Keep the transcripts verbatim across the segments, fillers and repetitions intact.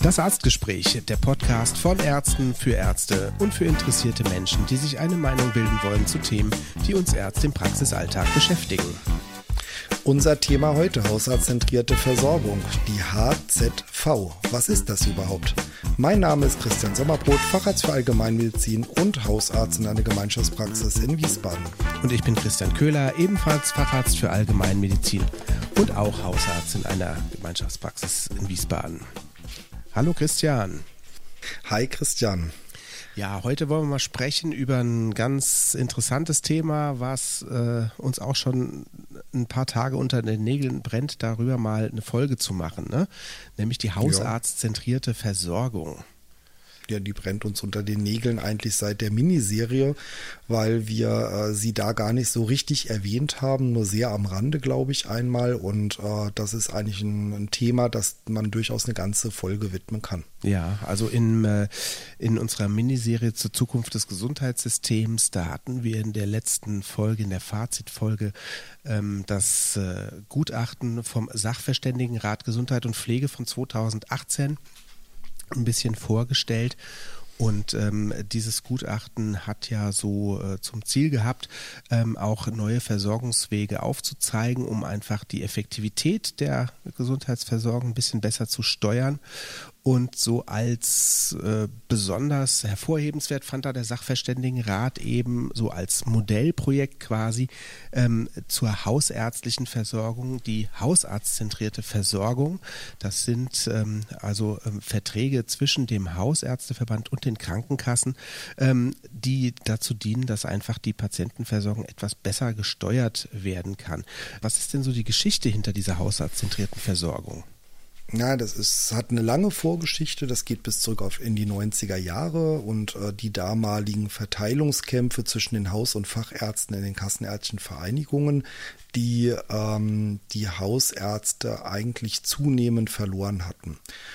Das Arztgespräch, der Podcast von Ärzten für Ärzte und für interessierte Menschen, die sich eine Meinung bilden wollen zu Themen, die uns Ärzte im Praxisalltag beschäftigen. Unser Thema heute, hausarztzentrierte Versorgung, die H Z V. Was ist das überhaupt? Mein Name ist Christian Sommerbrot, Facharzt für Allgemeinmedizin und Hausarzt in einer Gemeinschaftspraxis in Wiesbaden. Und ich bin Christian Köhler, ebenfalls Facharzt für Allgemeinmedizin und auch Hausarzt in einer Gemeinschaftspraxis in Wiesbaden. Hallo Christian. Hi Christian. Ja, heute wollen wir mal sprechen über ein ganz interessantes Thema, was äh, uns auch schon ein paar Tage unter den Nägeln brennt, darüber mal eine Folge zu machen, ne? Nämlich die hausarztzentrierte Versorgung. Ja, die brennt uns unter den Nägeln eigentlich seit der Miniserie, weil wir äh, sie da gar nicht so richtig erwähnt haben, nur sehr am Rande, glaube ich, einmal. Und äh, das ist eigentlich ein, ein Thema, das man durchaus eine ganze Folge widmen kann. Ja, also in, äh, in unserer Miniserie zur Zukunft des Gesundheitssystems, da hatten wir in der letzten Folge, in der Fazitfolge, ähm, das äh, Gutachten vom Sachverständigenrat Gesundheit und Pflege von zweitausendachtzehn ein bisschen vorgestellt. Und ähm, dieses Gutachten hat ja so äh, zum Ziel gehabt, ähm, auch neue Versorgungswege aufzuzeigen, um einfach die Effektivität der Gesundheitsversorgung ein bisschen besser zu steuern. Und so als äh, besonders hervorhebenswert fand da der Sachverständigenrat eben so als Modellprojekt quasi ähm, zur hausärztlichen Versorgung die hausarztzentrierte Versorgung. Das sind ähm, also ähm, Verträge zwischen dem Hausärzteverband und den Krankenkassen, ähm, die dazu dienen, dass einfach die Patientenversorgung etwas besser gesteuert werden kann. Was ist denn so die Geschichte hinter dieser hausarztzentrierten Versorgung? Ja, das ist, hat eine lange Vorgeschichte, das geht bis zurück auf in die neunziger Jahre und äh, die damaligen Verteilungskämpfe zwischen den Haus- und Fachärzten in den kassenärztlichen Vereinigungen, die ähm, die Hausärzte eigentlich zunehmend verloren hatten.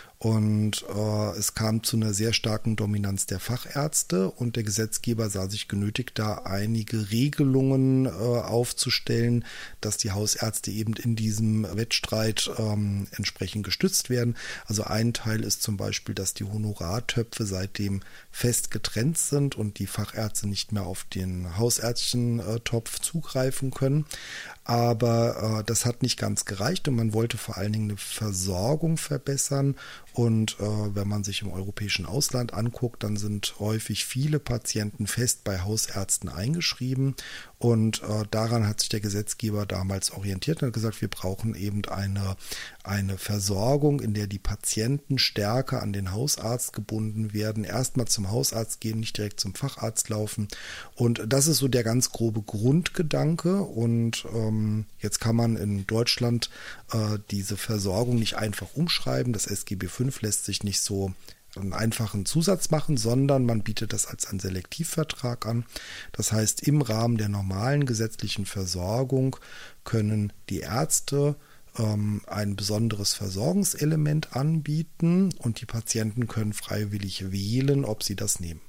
Und äh, es kam zu einer sehr starken Dominanz der Fachärzte und der Gesetzgeber sah sich genötigt, da einige Regelungen äh, aufzustellen, dass die Hausärzte eben in diesem Wettstreit ähm, entsprechend gestützt werden. Also ein Teil ist zum Beispiel, dass die Honorartöpfe seitdem fest getrennt sind und die Fachärzte nicht mehr auf den hausärztlichen äh, Topf zugreifen können. Aber äh, das hat nicht ganz gereicht und man wollte vor allen Dingen eine Versorgung verbessern. Und äh, wenn man sich im europäischen Ausland anguckt, dann sind häufig viele Patienten fest bei Hausärzten eingeschrieben. Und äh, daran hat sich der Gesetzgeber damals orientiert und hat gesagt, wir brauchen eben eine, eine Versorgung, in der die Patienten stärker an den Hausarzt gebunden werden. Erstmal zum Hausarzt gehen, nicht direkt zum Facharzt laufen. Und das ist so der ganz grobe Grundgedanke. Und ähm, jetzt kann man in Deutschland äh, diese Versorgung nicht einfach umschreiben. Das S G B fünf lässt sich nicht so einen einfachen Zusatz machen, sondern man bietet das als einen Selektivvertrag an. Das heißt, im Rahmen der normalen gesetzlichen Versorgung können die Ärzte ähm, ein besonderes Versorgungselement anbieten und die Patienten können freiwillig wählen, ob sie das nehmen.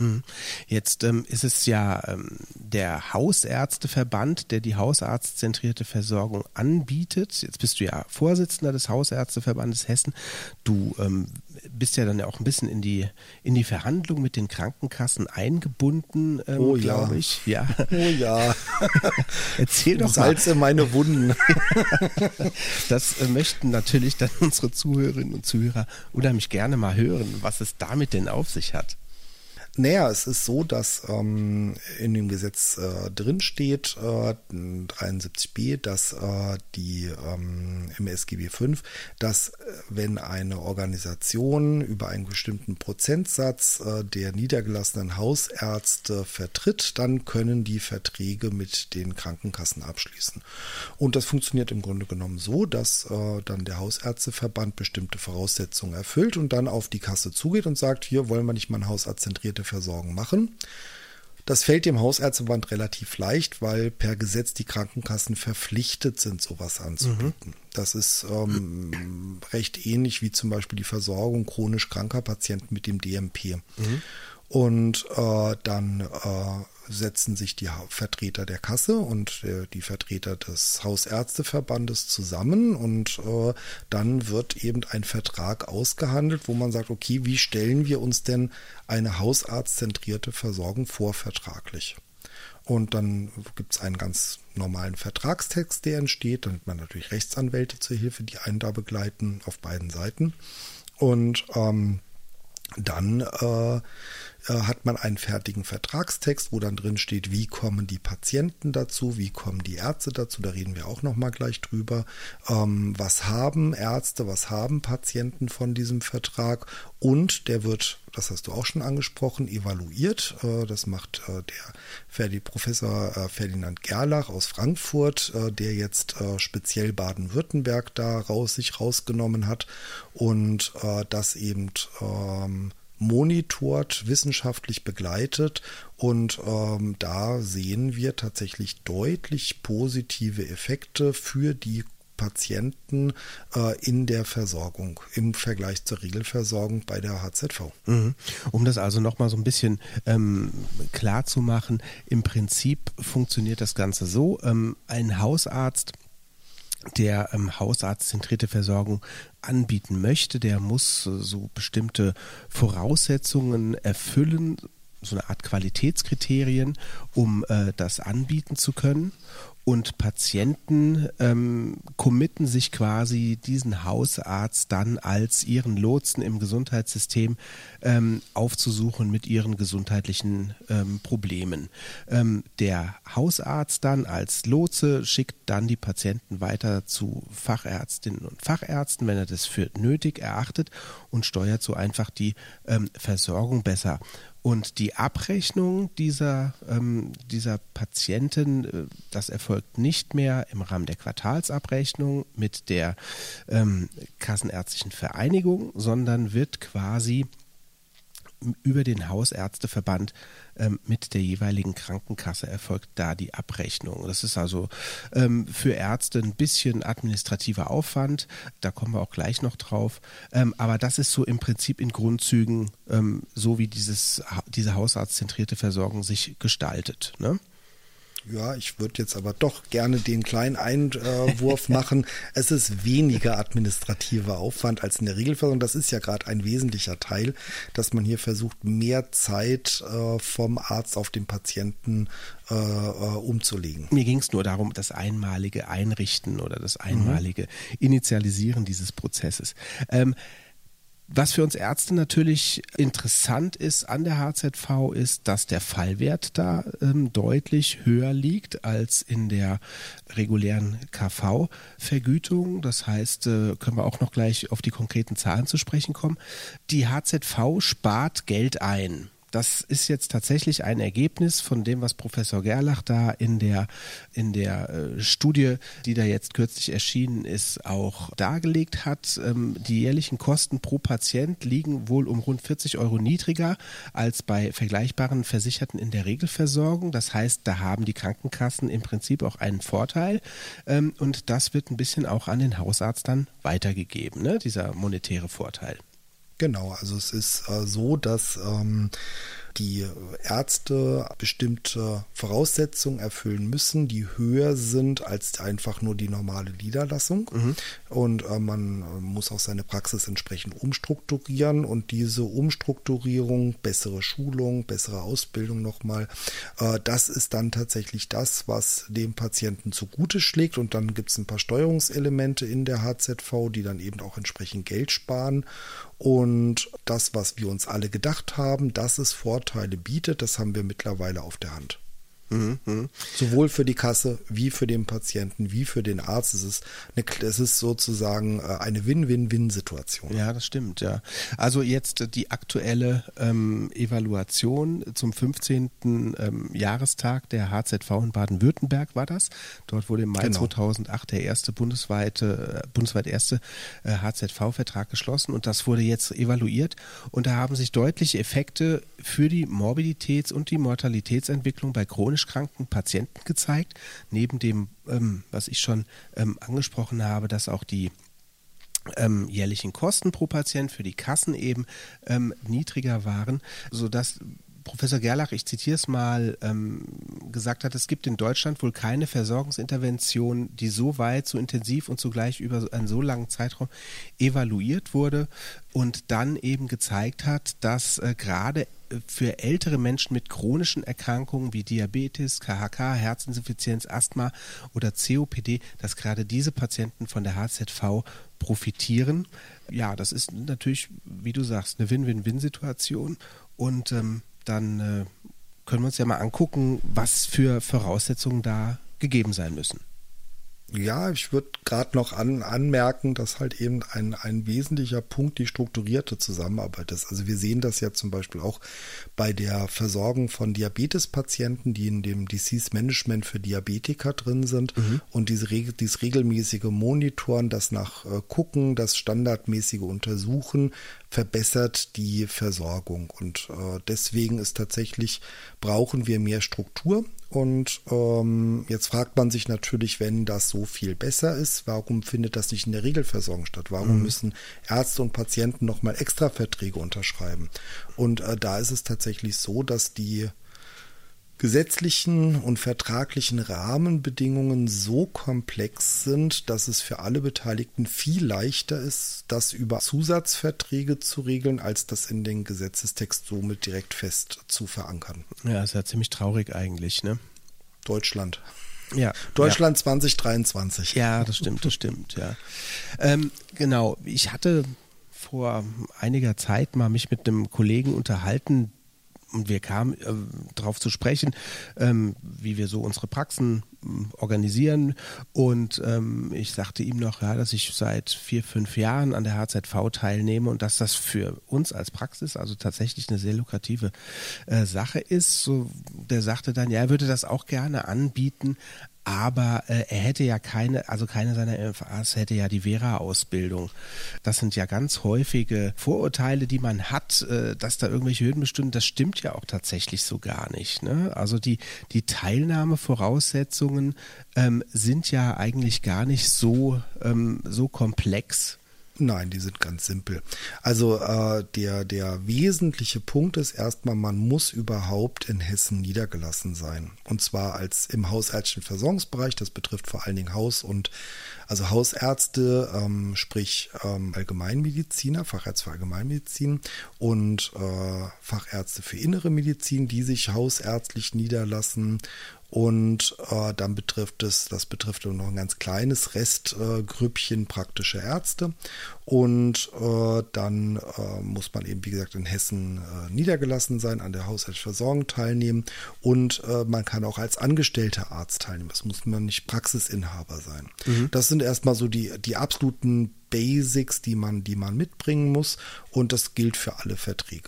Jetzt ähm, ist es ja ähm, der Hausärzteverband, der die hausarztzentrierte Versorgung anbietet. Jetzt bist du ja Vorsitzender des Hausärzteverbandes Hessen. Du ähm, bist ja dann ja auch ein bisschen in die, in die Verhandlung mit den Krankenkassen eingebunden, ähm, oh, glaube ja. ich. Ja. Oh ja. Erzähl doch mal. Salz in meine Wunden. Das äh, möchten natürlich dann unsere Zuhörerinnen und Zuhörer unheimlich gerne mal hören, was es damit denn auf sich hat. Naja, es ist so, dass ähm, in dem Gesetz äh, drin steht, äh, dreiundsiebzig b, dass äh, die ähm, im S G B fünf, dass äh, wenn eine Organisation über einen bestimmten Prozentsatz äh, der niedergelassenen Hausärzte vertritt, dann können die Verträge mit den Krankenkassen abschließen. Und das funktioniert im Grunde genommen so, dass äh, dann der Hausärzteverband bestimmte Voraussetzungen erfüllt und dann auf die Kasse zugeht und sagt, hier wollen wir nicht mal eine hausarztzentrierte Versorgung machen. Das fällt dem Hausärzteverband relativ leicht, weil per Gesetz die Krankenkassen verpflichtet sind, sowas anzubieten. Mhm. Das ist ähm, recht ähnlich wie zum Beispiel die Versorgung chronisch kranker Patienten mit dem D M P. Mhm. Und äh, dann äh, setzen sich die Vertreter der Kasse und äh, die Vertreter des Hausärzteverbandes zusammen und äh, dann wird eben ein Vertrag ausgehandelt, wo man sagt, okay, wie stellen wir uns denn eine hausarztzentrierte Versorgung vor vertraglich? Und dann gibt es einen ganz normalen Vertragstext, der entsteht. Dann hat man natürlich Rechtsanwälte zur Hilfe, die einen da begleiten auf beiden Seiten. Und ähm, dann äh, hat man einen fertigen Vertragstext, wo dann drin steht, wie kommen die Patienten dazu, wie kommen die Ärzte dazu, da reden wir auch nochmal gleich drüber. Ähm, was haben Ärzte, was haben Patienten von diesem Vertrag? Und der wird, das hast du auch schon angesprochen, evaluiert. Äh, das macht äh, der Ferdi, Professor äh, Ferdinand Gerlach aus Frankfurt, äh, der jetzt äh, speziell Baden-Württemberg da raus, sich rausgenommen hat und äh, das eben ähm, monitort, wissenschaftlich begleitet und ähm, da sehen wir tatsächlich deutlich positive Effekte für die Patienten äh, in der Versorgung im Vergleich zur Regelversorgung bei der H Z V. Mhm. Um das also nochmal so ein bisschen ähm, klar zu machen, im Prinzip funktioniert das Ganze so, ähm, ein Hausarzt, der ähm, hausarztzentrierte Versorgung anbieten möchte, der muss äh, so bestimmte Voraussetzungen erfüllen, so eine Art Qualitätskriterien, um äh, das anbieten zu können. Und Patienten ähm, committen sich quasi diesen Hausarzt dann als ihren Lotsen im Gesundheitssystem ähm, aufzusuchen mit ihren gesundheitlichen ähm, Problemen. Ähm, der Hausarzt dann als Lotse schickt dann die Patienten weiter zu Fachärztinnen und Fachärzten, wenn er das für nötig erachtet, und steuert so einfach die ähm, Versorgung besser. Und die Abrechnung dieser, ähm, dieser Patienten, äh, das erfolgt nicht mehr im Rahmen der Quartalsabrechnung mit der ähm, Kassenärztlichen Vereinigung, sondern wird quasi über den Hausärzteverband ähm, mit der jeweiligen Krankenkasse erfolgt da die Abrechnung. Das ist also ähm, für Ärzte ein bisschen administrativer Aufwand, da kommen wir auch gleich noch drauf, ähm, aber das ist so im Prinzip in Grundzügen ähm, so, wie dieses, diese hausarztzentrierte Versorgung sich gestaltet, ne? Ja, ich würde jetzt aber doch gerne den kleinen Einwurf machen. Es ist weniger administrativer Aufwand als in der Regelversorgung. Das ist ja gerade ein wesentlicher Teil, dass man hier versucht, mehr Zeit äh, vom Arzt auf den Patienten äh, umzulegen. Mir ging es nur darum, das einmalige Einrichten oder das einmalige Initialisieren dieses Prozesses. Ähm, Was für uns Ärzte natürlich interessant ist an der H Z V ist, dass der Fallwert da ähm, deutlich höher liegt als in der regulären K V-Vergütung. Das heißt, äh, können wir auch noch gleich auf die konkreten Zahlen zu sprechen kommen. Die H Z V spart Geld ein. Das ist jetzt tatsächlich ein Ergebnis von dem, was Professor Gerlach da in der, in der äh, Studie, die da jetzt kürzlich erschienen ist, auch dargelegt hat. Ähm, die jährlichen Kosten pro Patient liegen wohl um rund vierzig Euro niedriger als bei vergleichbaren Versicherten in der Regelversorgung. Das heißt, da haben die Krankenkassen im Prinzip auch einen Vorteil. Ähm, und das wird ein bisschen auch an den Hausarzt dann weitergegeben, ne? Dieser monetäre Vorteil. Genau, also es ist äh, so, dass ähm, die Ärzte bestimmte Voraussetzungen erfüllen müssen, die höher sind als einfach nur die normale Niederlassung. Mhm. Und äh, man muss auch seine Praxis entsprechend umstrukturieren und diese Umstrukturierung, bessere Schulung, bessere Ausbildung nochmal, äh, das ist dann tatsächlich das, was dem Patienten zugute schlägt. Und dann gibt es ein paar Steuerungselemente in der H Z V, die dann eben auch entsprechend Geld sparen. Und das, was wir uns alle gedacht haben, dass es Vorteile bietet, das haben wir mittlerweile auf der Hand. Mhm. Sowohl für die Kasse, wie für den Patienten, wie für den Arzt. Es ist, eine, es ist sozusagen eine Win-Win-Win-Situation. Ja, das stimmt, ja. Also jetzt die aktuelle ähm, Evaluation zum fünfzehnten Ähm, Jahrestag der H Z V in Baden-Württemberg war das. Dort wurde im Mai genau. zweitausendacht der erste bundesweite, äh, bundesweit erste äh, H Z V-Vertrag geschlossen und das wurde jetzt evaluiert und da haben sich deutliche Effekte für die Morbiditäts- und die Mortalitätsentwicklung bei chronisch kranken Patienten gezeigt, neben dem, ähm, was ich schon ähm, angesprochen habe, dass auch die ähm, jährlichen Kosten pro Patient für die Kassen eben ähm, niedriger waren, sodass Professor Gerlach, ich zitiere es mal, ähm, gesagt hat, es gibt in Deutschland wohl keine Versorgungsintervention, die so weit, so intensiv und zugleich über einen so langen Zeitraum evaluiert wurde und dann eben gezeigt hat, dass äh, gerade für ältere Menschen mit chronischen Erkrankungen wie Diabetes, K H K, Herzinsuffizienz, Asthma oder C O P D, dass gerade diese Patienten von der H Z V profitieren. Ja, das ist natürlich, wie du sagst, eine Win-Win-Win-Situation und ähm, dann äh, können wir uns ja mal angucken, was für Voraussetzungen da gegeben sein müssen. Ja, ich würde gerade noch an, anmerken, dass halt eben ein, ein wesentlicher Punkt die strukturierte Zusammenarbeit ist. Also wir sehen das ja zum Beispiel auch bei der Versorgung von Diabetespatienten, die in dem Disease Management für Diabetiker drin sind mhm. und diese, dieses regelmäßige Monitoren, das nach äh, Gucken, das standardmäßige Untersuchen verbessert die Versorgung. Und äh, deswegen ist tatsächlich, brauchen wir mehr Struktur. Und ähm, jetzt fragt man sich natürlich, wenn das so viel besser ist, warum findet das nicht in der Regelversorgung statt? Warum mhm. müssen Ärzte und Patienten nochmal extra Verträge unterschreiben? Und äh, da ist es tatsächlich so, dass die gesetzlichen und vertraglichen Rahmenbedingungen so komplex sind, dass es für alle Beteiligten viel leichter ist, das über Zusatzverträge zu regeln, als das in den Gesetzestext somit direkt fest zu verankern. Ja, ist ja ziemlich traurig eigentlich, ne? Deutschland. Ja, Deutschland ja. zwanzig dreiundzwanzig. Ja, das stimmt, das stimmt, ja. Ähm, genau, ich hatte vor einiger Zeit mal mich mit einem Kollegen unterhalten, und wir kamen äh, darauf zu sprechen, ähm, wie wir so unsere Praxen ähm, organisieren. Und ähm, ich sagte ihm noch, ja, dass ich seit vier, fünf Jahren an der H Z V teilnehme und dass das für uns als Praxis also tatsächlich eine sehr lukrative äh, Sache ist. So, der sagte dann, ja, er würde das auch gerne anbieten, aber äh, er hätte ja keine, also keine seiner M F As hätte ja die Vera-Ausbildung. Das sind ja ganz häufige Vorurteile, die man hat, äh, dass da irgendwelche Hürden bestehen. Das stimmt ja auch tatsächlich so gar nicht, ne? Also die, die Teilnahmevoraussetzungen ähm, sind ja eigentlich gar nicht so, ähm, so komplex. Nein, die sind ganz simpel. Also äh, der, der wesentliche Punkt ist erstmal, man muss überhaupt in Hessen niedergelassen sein. Und zwar als im hausärztlichen Versorgungsbereich, das betrifft vor allen Dingen Haus- und also Hausärzte, ähm, sprich ähm, Allgemeinmediziner, Fachärzte für Allgemeinmedizin und äh, Fachärzte für innere Medizin, die sich hausärztlich niederlassen. Und äh, dann betrifft es, das betrifft noch ein ganz kleines Restgrüppchen äh, praktische Ärzte. Und äh, dann äh, muss man eben, wie gesagt, in Hessen äh, niedergelassen sein, an der hausärztlichen Versorgung teilnehmen. Und äh, man kann auch als angestellter Arzt teilnehmen. Das muss man nicht Praxisinhaber sein. Mhm. Das sind erstmal so die, die absoluten Basics, die man, die man mitbringen muss. Und das gilt für alle Verträge.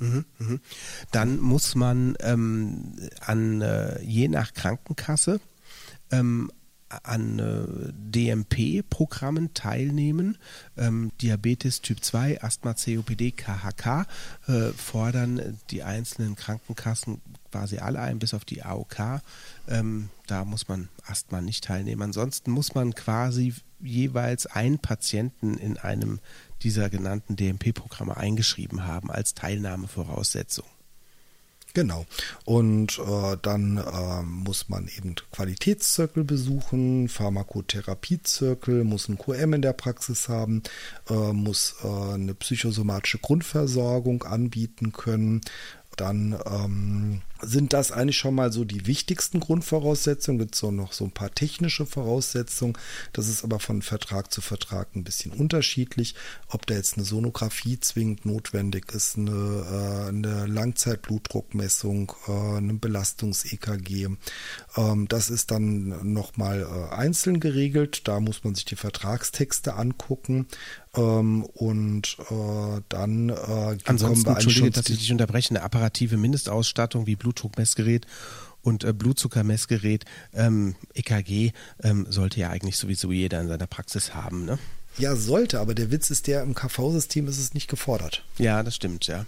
Dann muss man ähm, an äh, je nach Krankenkasse ähm, an äh, D M P-Programmen teilnehmen. Ähm, Diabetes Typ zwei, Asthma, C O P D, K H K äh, fordern die einzelnen Krankenkassen quasi alle ein, bis auf die A O K. Ähm, da muss man Asthma nicht teilnehmen. Ansonsten muss man quasi jeweils einen Patienten in einem dieser genannten D M P-Programme eingeschrieben haben als Teilnahmevoraussetzung. Genau. Und äh, dann äh, muss man eben Qualitätszirkel besuchen, Pharmakotherapiezirkel, muss ein Q M in der Praxis haben, äh, muss äh, eine psychosomatische Grundversorgung anbieten können. Dann ähm, sind das eigentlich schon mal so die wichtigsten Grundvoraussetzungen. Gibt es so noch so ein paar technische Voraussetzungen. Das ist aber von Vertrag zu Vertrag ein bisschen unterschiedlich. Ob da jetzt eine Sonographie zwingend notwendig ist, eine, äh, eine Langzeitblutdruckmessung, äh, ein Belastungs-E K G. Ähm, das ist dann nochmal äh, einzeln geregelt. Da muss man sich die Vertragstexte angucken. Ähm, und äh, dann äh, Ansonsten, wir entschuldige, dass ich dich unterbreche, eine apparative Mindestausstattung wie Blutdruckmessgerät und äh, Blutzuckermessgerät, ähm, E K G, ähm, sollte ja eigentlich sowieso jeder in seiner Praxis haben, ne? Ja, sollte, aber der Witz ist der, im K V-System ist es nicht gefordert. Ja, das stimmt, ja.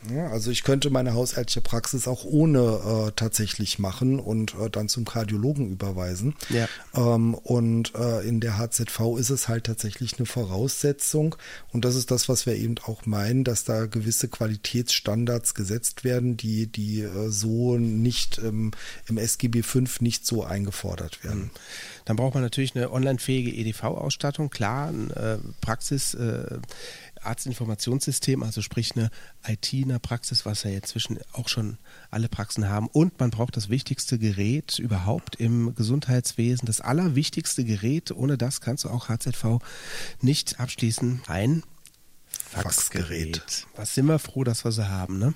Ja, also ich könnte meine hausärztliche Praxis auch ohne äh, tatsächlich machen und äh, dann zum Kardiologen überweisen. Ja. Ähm, und äh, in der H Z V ist es halt tatsächlich eine Voraussetzung. Und das ist das, was wir eben auch meinen, dass da gewisse Qualitätsstandards gesetzt werden, die, die äh, so nicht ähm, im S G B fünf nicht so eingefordert werden. Dann braucht man natürlich eine onlinefähige E D V-Ausstattung, klar, ein äh, Praxis, äh, Arztinformationssystem, also sprich eine I T in der Praxis, was ja inzwischen auch schon alle Praxen haben. Und man braucht das wichtigste Gerät überhaupt im Gesundheitswesen, das allerwichtigste Gerät. Ohne das kannst du auch H Z V nicht abschließen. Ein Faxgerät. Faxgerät. Was sind wir froh, dass wir sie haben, ne?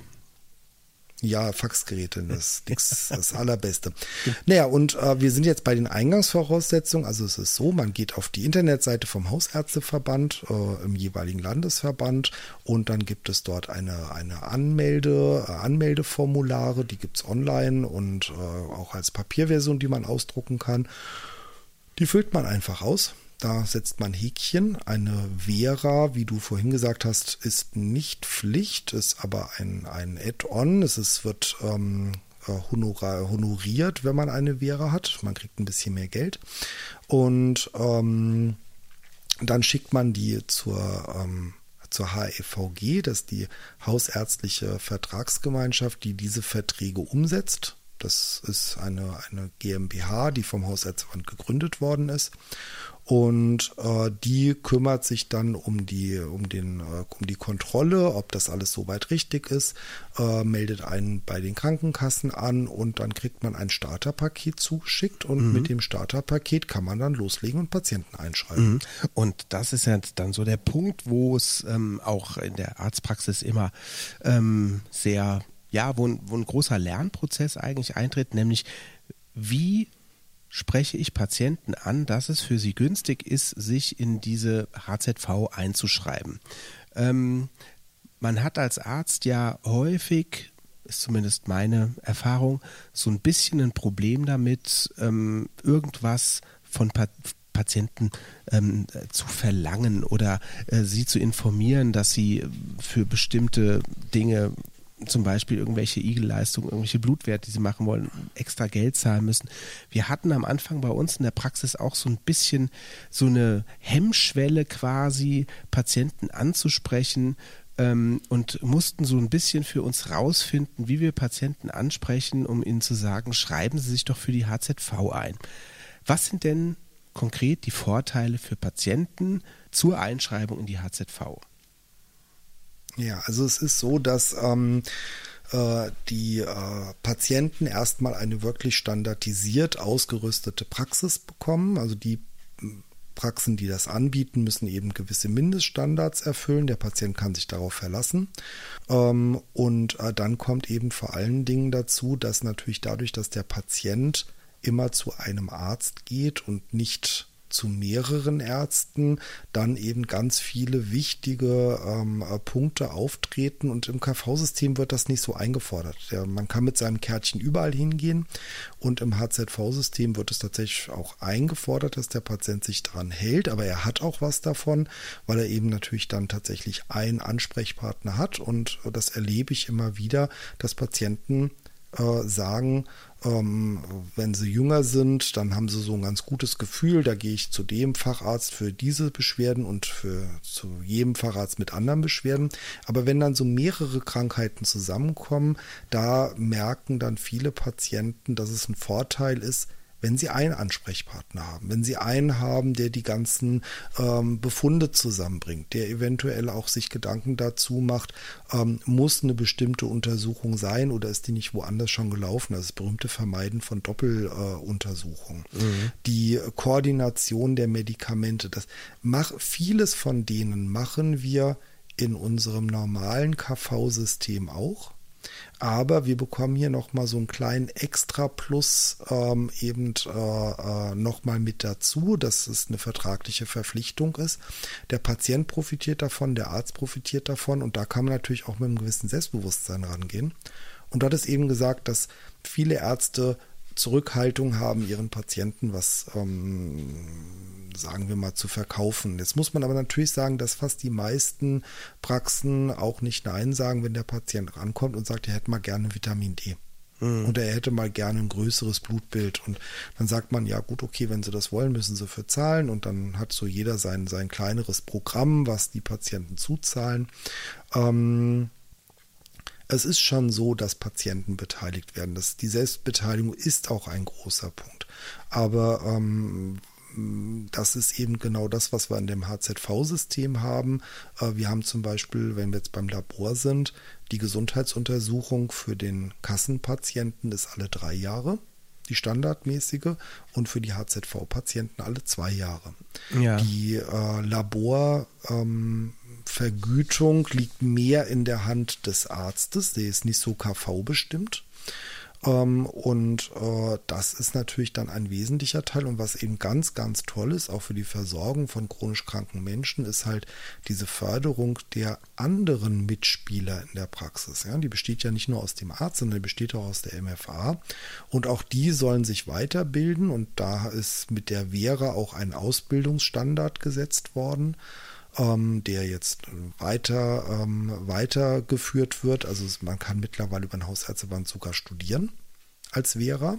Ja, Faxgeräte, das ist das Allerbeste. Naja, und äh, wir sind jetzt bei den Eingangsvoraussetzungen. Also es ist so, man geht auf die Internetseite vom Hausärzteverband äh, im jeweiligen Landesverband und dann gibt es dort eine, eine Anmelde, äh, Anmeldeformulare, die gibt es online und äh, auch als Papierversion, die man ausdrucken kann. Die füllt man einfach aus. Da setzt man Häkchen. Eine Vera, wie du vorhin gesagt hast, ist nicht Pflicht, ist aber ein, ein Add-on. Es ist, wird ähm, honora, honoriert, wenn man eine Vera hat. Man kriegt ein bisschen mehr Geld. Und ähm, dann schickt man die zur, ähm, zur H E V G, das ist die Hausärztliche Vertragsgemeinschaft, die diese Verträge umsetzt. Das ist eine, eine GmbH, die vom Hausärzteverband gegründet worden ist. Und äh, die kümmert sich dann um die, um den, äh, um die Kontrolle, ob das alles soweit richtig ist, äh, meldet einen bei den Krankenkassen an und dann kriegt man ein Starterpaket zugeschickt und mhm. mit dem Starterpaket kann man dann loslegen und Patienten einschreiben. Mhm. Und das ist ja dann so der Punkt, wo es ähm, auch in der Arztpraxis immer ähm, sehr, ja, wo ein, wo ein großer Lernprozess eigentlich eintritt, nämlich wie spreche ich Patienten an, dass es für sie günstig ist, sich in diese H Z V einzuschreiben. Ähm, man hat als Arzt ja häufig, ist zumindest meine Erfahrung, so ein bisschen ein Problem damit, ähm, irgendwas von pa- Patienten ähm, zu verlangen oder äh, sie zu informieren, dass sie für bestimmte Dinge, zum Beispiel irgendwelche Igelleistungen, irgendwelche Blutwerte, die sie machen wollen, extra Geld zahlen müssen. Wir hatten am Anfang bei uns in der Praxis auch so ein bisschen so eine Hemmschwelle quasi, Patienten anzusprechen ähm, und mussten so ein bisschen für uns rausfinden, wie wir Patienten ansprechen, um ihnen zu sagen, schreiben Sie sich doch für die H Z V ein. Was sind denn konkret die Vorteile für Patienten zur Einschreibung in die H Z V? Ja, also es ist so, dass ähm, äh, die äh, Patienten erstmal eine wirklich standardisiert ausgerüstete Praxis bekommen. Also die Praxen, die das anbieten, müssen eben gewisse Mindeststandards erfüllen. Der Patient kann sich darauf verlassen. Ähm, und äh, dann kommt eben vor allen Dingen dazu, dass natürlich dadurch, dass der Patient immer zu einem Arzt geht und nicht zu mehreren Ärzten, dann eben ganz viele wichtige ähm, Punkte auftreten und im K V-System wird das nicht so eingefordert. Ja, man kann mit seinem Kärtchen überall hingehen und im H Z V-System wird es tatsächlich auch eingefordert, dass der Patient sich daran hält, aber er hat auch was davon, weil er eben natürlich dann tatsächlich einen Ansprechpartner hat und das erlebe ich immer wieder, dass Patienten äh, sagen, Ähm, wenn sie jünger sind, dann haben sie so ein ganz gutes Gefühl, da gehe ich zu dem Facharzt für diese Beschwerden und für zu jedem Facharzt mit anderen Beschwerden. Aber wenn dann so mehrere Krankheiten zusammenkommen, da merken dann viele Patienten, dass es ein Vorteil ist, wenn sie einen Ansprechpartner haben, wenn sie einen haben, der die ganzen ähm, Befunde zusammenbringt, der eventuell auch sich Gedanken dazu macht, ähm, muss eine bestimmte Untersuchung sein oder ist die nicht woanders schon gelaufen? Das berühmte Vermeiden von Doppeluntersuchungen. Äh, mhm. Die Koordination der Medikamente, das mach, vieles von denen machen wir in unserem normalen K V-System auch. Aber wir bekommen hier nochmal so einen kleinen Extra-Plus ähm, eben äh, äh, nochmal mit dazu, dass es eine vertragliche Verpflichtung ist. Der Patient profitiert davon, der Arzt profitiert davon und da kann man natürlich auch mit einem gewissen Selbstbewusstsein rangehen. Und dort ist eben gesagt, dass viele Ärzte Zurückhaltung haben, ihren Patienten was, ähm, sagen wir mal, zu verkaufen. Jetzt muss man aber natürlich sagen, dass fast die meisten Praxen auch nicht Nein sagen, wenn der Patient rankommt und sagt, er hätte mal gerne Vitamin D. Mhm. Oder er hätte mal gerne ein größeres Blutbild. Und dann sagt man, ja gut, okay, wenn Sie das wollen, müssen Sie für zahlen. Und dann hat so jeder sein, sein kleineres Programm, was die Patienten zuzahlen. Ähm, Es ist schon so, dass Patienten beteiligt werden. Das, die Selbstbeteiligung ist auch ein großer Punkt. Aber ähm, das ist eben genau das, was wir in dem H Z V-System haben. Äh, wir haben zum Beispiel, wenn wir jetzt beim Labor sind, die Gesundheitsuntersuchung für den Kassenpatienten ist alle drei Jahre, die standardmäßige, und für die H Z V-Patienten alle zwei Jahre. Ja. Die äh, Labor ähm, Vergütung liegt mehr in der Hand des Arztes, der ist nicht so K V bestimmt. Ähm, und äh, das ist natürlich dann ein wesentlicher Teil. Und was eben ganz, ganz toll ist, auch für die Versorgung von chronisch kranken Menschen, ist halt diese Förderung der anderen Mitspieler in der Praxis. Ja, die besteht ja nicht nur aus dem Arzt, sondern die besteht auch aus der M F A. Und auch die sollen sich weiterbilden. Und da ist mit der Vera auch ein Ausbildungsstandard gesetzt worden, Ähm, der jetzt weiter ähm, weitergeführt wird. Also man kann mittlerweile über den Hausärzteband sogar studieren als Vera.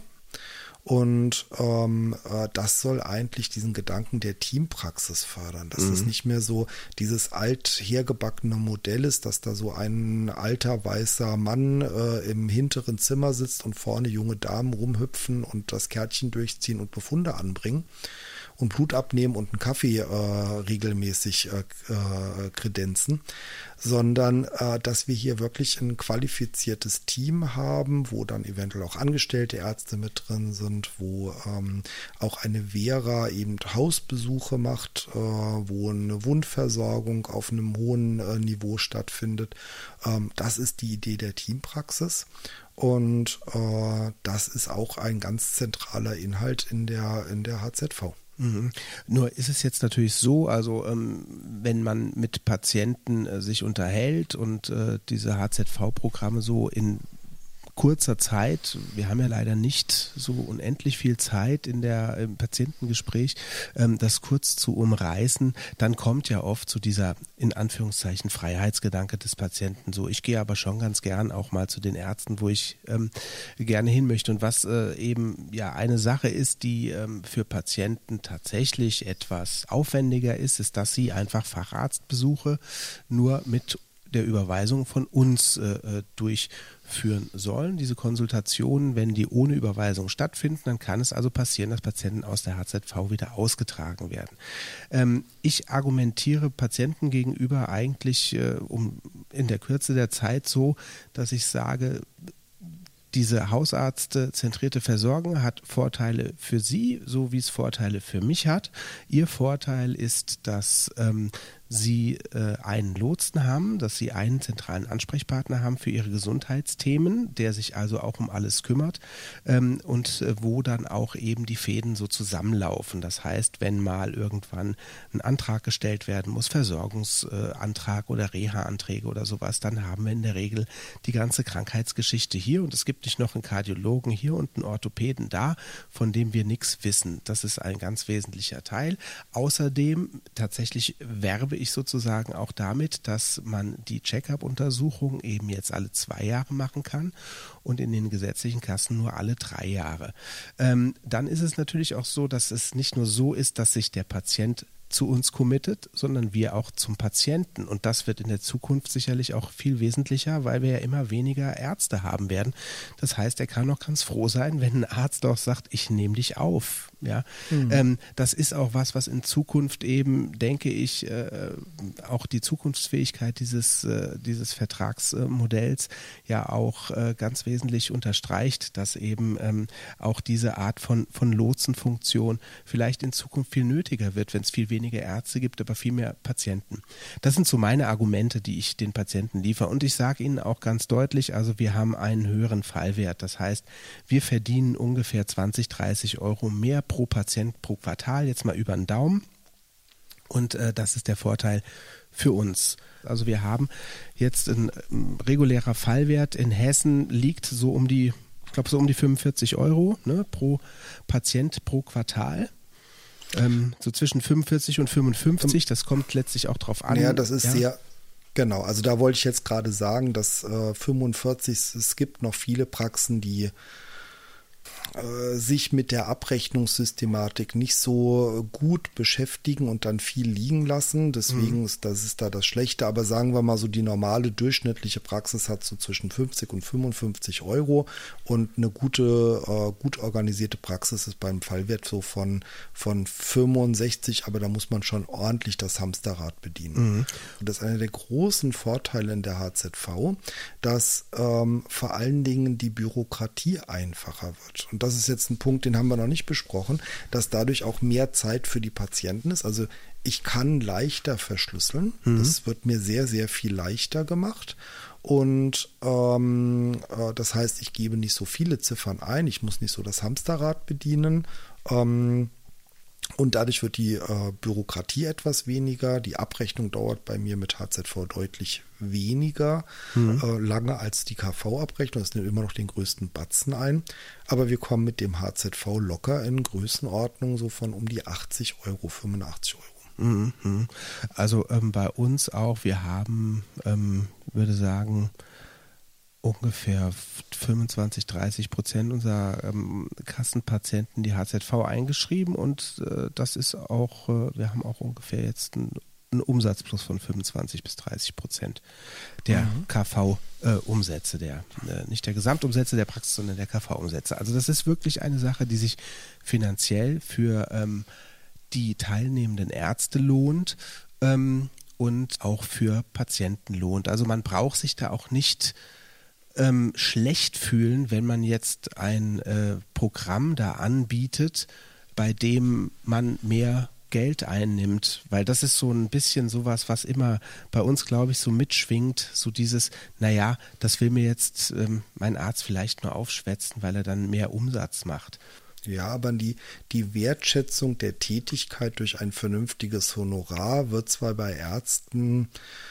Und ähm, äh, das soll eigentlich diesen Gedanken der Teampraxis fördern. Dass mhm. es nicht mehr so dieses althergebackene Modell ist, dass da so ein alter weißer Mann äh, im hinteren Zimmer sitzt und vorne junge Damen rumhüpfen und das Kärtchen durchziehen und Befunde anbringen und Blut abnehmen und einen Kaffee äh, regelmäßig äh, äh, kredenzen, sondern äh, dass wir hier wirklich ein qualifiziertes Team haben, wo dann eventuell auch angestellte Ärzte mit drin sind, wo ähm, auch eine Vera eben Hausbesuche macht, äh, wo eine Wundversorgung auf einem hohen äh, Niveau stattfindet. Ähm, das ist die Idee der Teampraxis. Und äh, das ist auch ein ganz zentraler Inhalt in der, in der H Z V. Mhm. Nur ist es jetzt natürlich so, also ähm, wenn man mit Patienten äh, sich unterhält und äh, diese H Z V-Programme so in kurzer Zeit, wir haben ja leider nicht so unendlich viel Zeit in der im Patientengespräch, ähm, das kurz zu umreißen, dann kommt ja oft zu dieser in Anführungszeichen Freiheitsgedanke des Patienten so, ich gehe aber schon ganz gern auch mal zu den Ärzten, wo ich ähm, gerne hin möchte, und was äh, eben ja eine Sache ist, die ähm, für Patienten tatsächlich etwas aufwendiger ist, ist, dass sie einfach Facharztbesuche nur mit der Überweisung von uns äh, durchführen sollen. Diese Konsultationen, wenn die ohne Überweisung stattfinden, dann kann es also passieren, dass Patienten aus der H Z V wieder ausgetragen werden. Ähm, ich argumentiere Patienten gegenüber eigentlich äh, um in der Kürze der Zeit so, dass ich sage, diese hausarztzentrierte Versorgung hat Vorteile für Sie, so wie es Vorteile für mich hat. Ihr Vorteil ist, dass ähm, Sie äh, einen Lotsen haben, dass Sie einen zentralen Ansprechpartner haben für Ihre Gesundheitsthemen, der sich also auch um alles kümmert ähm, und äh, wo dann auch eben die Fäden so zusammenlaufen. Das heißt, wenn mal irgendwann ein Antrag gestellt werden muss, Versorgungsantrag äh, oder Reha-Anträge oder sowas, dann haben wir in der Regel die ganze Krankheitsgeschichte hier, und es gibt nicht noch einen Kardiologen hier und einen Orthopäden da, von dem wir nichts wissen. Das ist ein ganz wesentlicher Teil. Außerdem tatsächlich werbe ich sozusagen auch damit, dass man die Check-up-Untersuchung eben jetzt alle zwei Jahre machen kann und in den gesetzlichen Kassen nur alle drei Jahre. Ähm, dann ist es natürlich auch so, dass es nicht nur so ist, dass sich der Patient zu uns committet, sondern wir auch zum Patienten. Und das wird in der Zukunft sicherlich auch viel wesentlicher, weil wir ja immer weniger Ärzte haben werden. Das heißt, er kann auch ganz froh sein, wenn ein Arzt auch sagt, ich nehme dich auf. Ja, mhm. ähm, das ist auch was, was in Zukunft eben, denke ich, äh, auch die Zukunftsfähigkeit dieses, äh, dieses Vertragsmodells ja auch äh, ganz wesentlich unterstreicht, dass eben ähm, auch diese Art von, von Lotsenfunktion vielleicht in Zukunft viel nötiger wird, wenn es viel weniger Ärzte gibt, aber viel mehr Patienten. Das sind so meine Argumente, die ich den Patienten liefere. Und ich sage Ihnen auch ganz deutlich, also wir haben einen höheren Fallwert. Das heißt, wir verdienen ungefähr zwanzig, dreißig Euro mehr pro Patient pro Quartal, jetzt mal über den Daumen. Und äh, das ist der Vorteil für uns. Also wir haben jetzt ein, ein regulärer Fallwert in Hessen liegt so um die ich glaube so um die fünfundvierzig Euro, ne, pro Patient pro Quartal. Ähm, so zwischen fünfundvierzig und fünfundfünfzig, das kommt letztlich auch drauf an. Ja, das ist ja. sehr, genau, also da wollte ich jetzt gerade sagen, dass äh, fünfundvierzig, es gibt noch viele Praxen, die äh, sich mit der Abrechnungssystematik nicht so gut beschäftigen und dann viel liegen lassen. Deswegen mhm. ist das ist da das Schlechte. Aber sagen wir mal so, die normale durchschnittliche Praxis hat so zwischen fünfzig und fünfundfünfzig Euro und eine gute, äh, gut organisierte Praxis ist beim Fallwert so von, von fünfundsechzig, aber da muss man schon ordentlich das Hamsterrad bedienen. Mhm. Und das ist einer der großen Vorteile in der H Z V, dass ähm, vor allen Dingen die Bürokratie einfacher wird. Und das ist jetzt ein Punkt, den haben wir noch nicht besprochen, dass dadurch auch mehr Zeit für die Patienten ist. Also ich kann leichter verschlüsseln. Mhm. Das wird mir sehr, sehr viel leichter gemacht. Und ähm, äh, das heißt, ich gebe nicht so viele Ziffern ein. Ich muss nicht so das Hamsterrad bedienen. Ähm, Und dadurch wird die äh, Bürokratie etwas weniger. Die Abrechnung dauert bei mir mit H Z V deutlich weniger mhm. äh, lange als die K V-Abrechnung. Das nimmt immer noch den größten Batzen ein. Aber wir kommen mit dem H Z V locker in Größenordnung so von um die achtzig Euro, fünfundachtzig Euro. Mhm. Also ähm, bei uns auch, wir haben, ähm, würde sagen, ungefähr fünfundzwanzig, dreißig Prozent unserer ähm, Kassenpatienten die H Z V eingeschrieben und äh, das ist auch, äh, wir haben auch ungefähr jetzt einen, einen Umsatzplus von fünfundzwanzig bis dreißig Prozent der mhm. K V-Umsätze, äh, der äh, nicht der Gesamtumsätze der Praxis, sondern der K V-Umsätze. Also das ist wirklich eine Sache, die sich finanziell für ähm, die teilnehmenden Ärzte lohnt ähm, und auch für Patienten lohnt. Also man braucht sich da auch nicht Ähm, schlecht fühlen, wenn man jetzt ein äh, Programm da anbietet, bei dem man mehr Geld einnimmt, weil das ist so ein bisschen sowas, was immer bei uns, glaube ich, so mitschwingt, so dieses, naja, das will mir jetzt ähm, mein Arzt vielleicht nur aufschwätzen, weil er dann mehr Umsatz macht. Ja, aber die, die Wertschätzung der Tätigkeit durch ein vernünftiges Honorar wird zwar bei Ärzten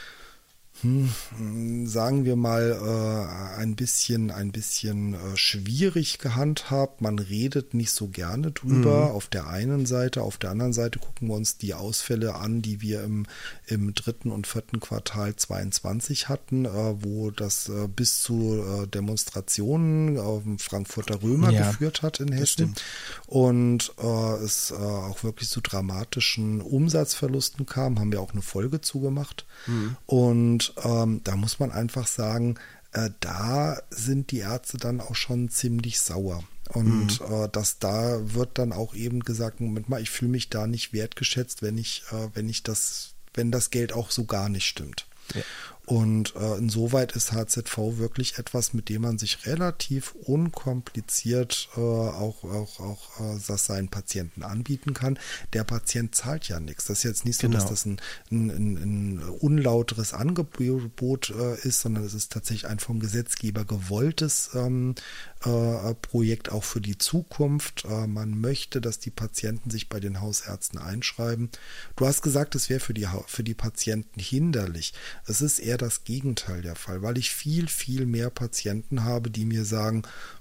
Hm, sagen wir mal, äh, ein bisschen, ein bisschen äh, schwierig gehandhabt. Man redet nicht so gerne drüber. Mhm. Auf der einen Seite, auf der anderen Seite gucken wir uns die Ausfälle an, die wir im, im dritten und vierten Quartal zweiundzwanzig hatten, äh, wo das äh, bis zu äh, Demonstrationen auf dem Frankfurter Römer ja, geführt hat in Hessen. Und äh, es äh, auch wirklich zu dramatischen Umsatzverlusten kam, haben wir auch eine Folge zugemacht. Mhm. Und ähm, da muss man einfach sagen, äh, da sind die Ärzte dann auch schon ziemlich sauer. Und mhm. äh, dass da wird dann auch eben gesagt, Moment mal, ich fühle mich da nicht wertgeschätzt, wenn ich, äh, wenn ich das, wenn das Geld auch so gar nicht stimmt. Ja. Und äh, insoweit ist H Z V wirklich etwas, mit dem man sich relativ unkompliziert äh, auch, auch, auch äh, das seinen Patienten anbieten kann. Der Patient zahlt ja nichts. Das ist jetzt nicht so, genau. dass das ein, ein, ein, ein unlauteres Angebot äh, ist, sondern es ist tatsächlich ein vom Gesetzgeber gewolltes ähm, äh, Projekt auch für die Zukunft. Äh, man möchte, dass die Patienten sich bei den Hausärzten einschreiben. Du hast gesagt, es wäre für die, für die Patienten hinderlich. Es ist eher das Gegenteil der Fall, weil ich viel, viel mehr Patienten habe, die mir sagen,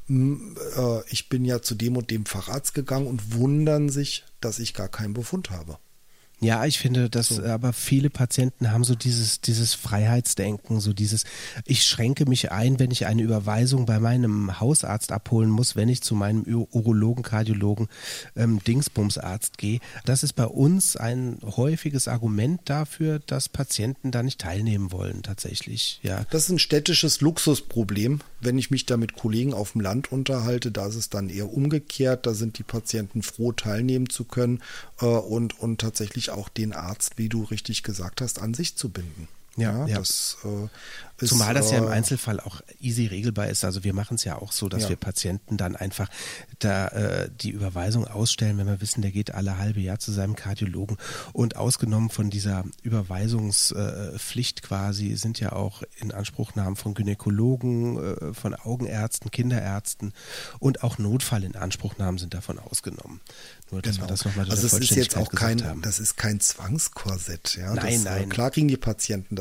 äh, ich bin ja zu dem und dem Facharzt gegangen und wundern sich, dass ich gar keinen Befund habe. Ja, ich finde, dass so. aber viele Patienten haben so dieses, dieses Freiheitsdenken, so dieses, ich schränke mich ein, wenn ich eine Überweisung bei meinem Hausarzt abholen muss, wenn ich zu meinem Urologen, Kardiologen, ähm, Dingsbumsarzt gehe. Das ist bei uns ein häufiges Argument dafür, dass Patienten da nicht teilnehmen wollen, tatsächlich. Ja. Das ist ein städtisches Luxusproblem. Wenn ich mich da mit Kollegen auf dem Land unterhalte, da ist es dann eher umgekehrt. Da sind die Patienten froh, teilnehmen zu können äh, und, und tatsächlich auch den Arzt, wie du richtig gesagt hast, an sich zu binden. Ja, ja. Das, äh, ist, Zumal das ja im Einzelfall auch easy regelbar ist. Also wir machen es ja auch so, dass ja. wir Patienten dann einfach da äh, die Überweisung ausstellen, wenn wir wissen, der geht alle halbe Jahr zu seinem Kardiologen. Und ausgenommen von dieser Überweisungspflicht äh, quasi sind ja auch Inanspruchnahmen von Gynäkologen, äh, von Augenärzten, Kinderärzten und auch Notfallinanspruchnahmen sind davon ausgenommen. Nur, dass genau. wir das nochmal Also es ist jetzt auch kein, haben. das ist kein Zwangskorsett. Ja? Nein, das, nein. Klar kriegen die Patienten das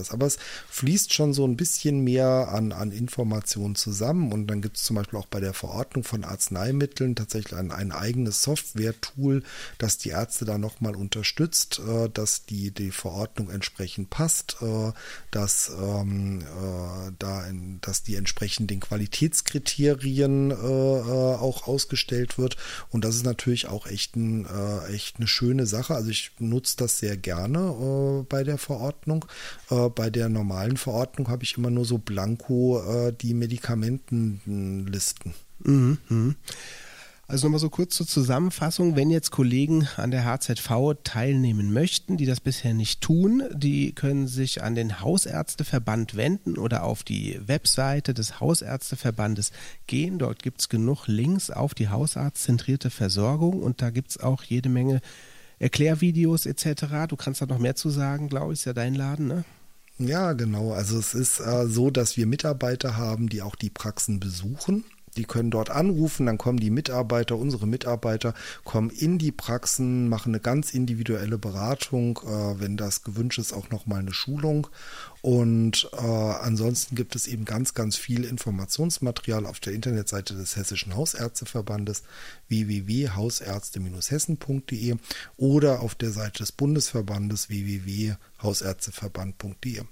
das. Aber es fließt schon so ein bisschen mehr an, an Informationen zusammen und dann gibt es zum Beispiel auch bei der Verordnung von Arzneimitteln tatsächlich ein, ein eigenes Software-Tool, das die Ärzte da nochmal unterstützt, äh, dass die, die Verordnung entsprechend passt, äh, dass, ähm, äh, da in, dass die entsprechenden Qualitätskriterien äh, äh, auch ausgestellt wird und das ist natürlich auch echt, ein, äh, echt eine schöne Sache. Also ich nutze das sehr gerne äh, bei der Verordnung. Äh, bei der normalen Verordnung habe ich immer nur so blanko äh, die Medikamentenlisten. Mhm. Also nochmal so kurz zur Zusammenfassung, wenn jetzt Kollegen an der H Z V teilnehmen möchten, die das bisher nicht tun, die können sich an den Hausärzteverband wenden oder auf die Webseite des Hausärzteverbandes gehen. Dort gibt es genug Links auf die hausarztzentrierte Versorgung und da gibt es auch jede Menge Erklärvideos et cetera. Du kannst da noch mehr zu sagen, glaube ich, ist ja dein Laden, ne? Ja, genau. Also es ist äh, so, dass wir Mitarbeiter haben, die auch die Praxen besuchen. Die können dort anrufen, dann kommen die Mitarbeiter, unsere Mitarbeiter kommen in die Praxen, machen eine ganz individuelle Beratung, äh, wenn das gewünscht ist, auch nochmal eine Schulung. Und äh, ansonsten gibt es eben ganz, ganz viel Informationsmaterial auf der Internetseite des Hessischen Hausärzteverbandes w w w punkt hausärzte Bindestrich hessen punkt d e oder auf der Seite des Bundesverbandes w w w punkt hausärzteverband punkt d e.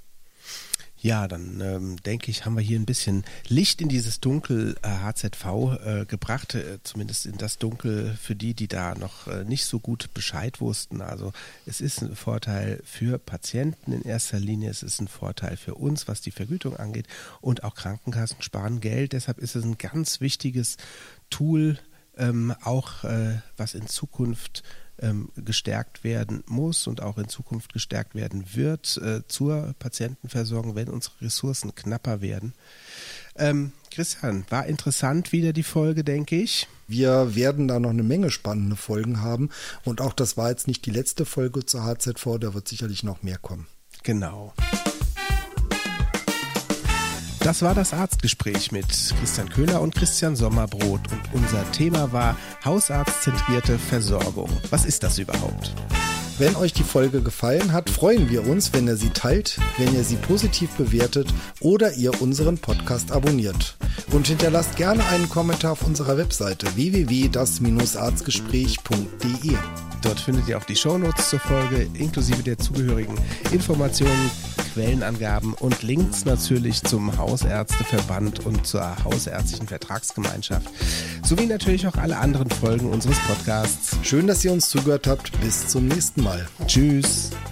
Ja, dann ähm, denke ich, haben wir hier ein bisschen Licht in dieses Dunkel äh, H Z V äh, gebracht, äh, zumindest in das Dunkel für die, die da noch äh, nicht so gut Bescheid wussten. Also es ist ein Vorteil für Patienten in erster Linie, es ist ein Vorteil für uns, was die Vergütung angeht und auch Krankenkassen sparen Geld. Deshalb ist es ein ganz wichtiges Tool, ähm, auch äh, was in Zukunft ähm, gestärkt werden muss und auch in Zukunft gestärkt werden wird äh, zur Patientenversorgung, wenn unsere Ressourcen knapper werden. Ähm, Christian, war interessant wieder die Folge, denke ich. Wir werden da noch eine Menge spannende Folgen haben und auch das war jetzt nicht die letzte Folge zur H Z V, da wird sicherlich noch mehr kommen. Genau. Das war das Arztgespräch mit Christian Köhler und Christian Sommerbrot und unser Thema war hausarztzentrierte Versorgung. Was ist das überhaupt? Wenn euch die Folge gefallen hat, freuen wir uns, wenn ihr sie teilt, wenn ihr sie positiv bewertet oder ihr unseren Podcast abonniert. Und hinterlasst gerne einen Kommentar auf unserer Webseite w w w punkt das Bindestrich arztgespräch punkt d e. Dort findet ihr auch die Shownotes zur Folge, inklusive der zugehörigen Informationen, Quellenangaben und Links natürlich zum Hausärzteverband und zur Hausärztlichen Vertragsgemeinschaft, sowie natürlich auch alle anderen Folgen unseres Podcasts. Schön, dass ihr uns zugehört habt. Bis zum nächsten Mal. Tschüss.